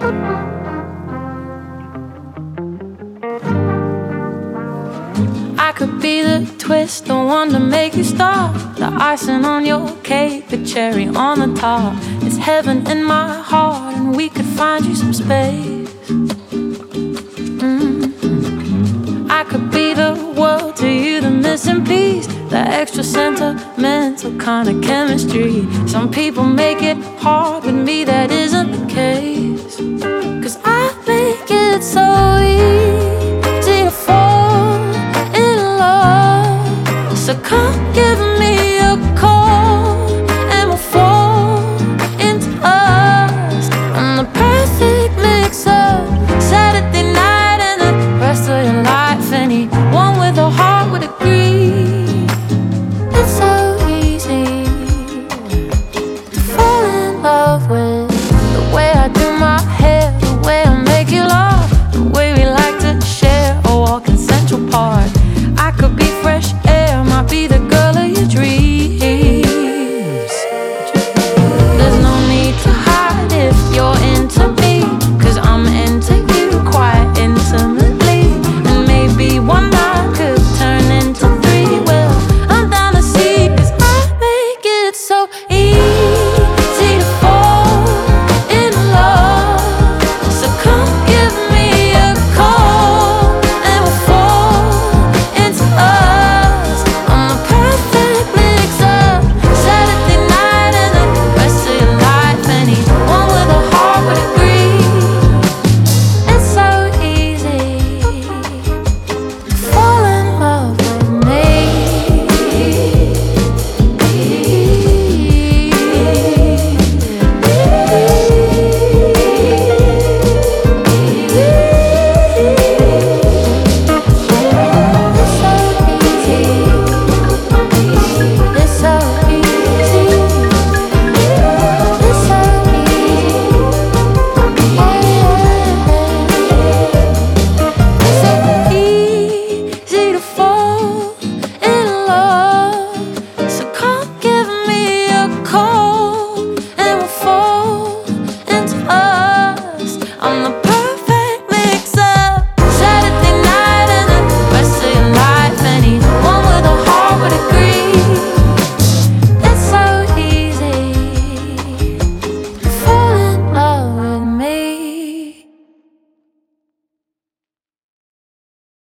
I could be the twist, the one to make you stop, the icing on your cake, the cherry on the top. It's heaven in my heart, and we could find you some space. I could be the world to you, the missing piece, the extra sentimental kind of chemistry. Some people make it hard, with me that isn't the case.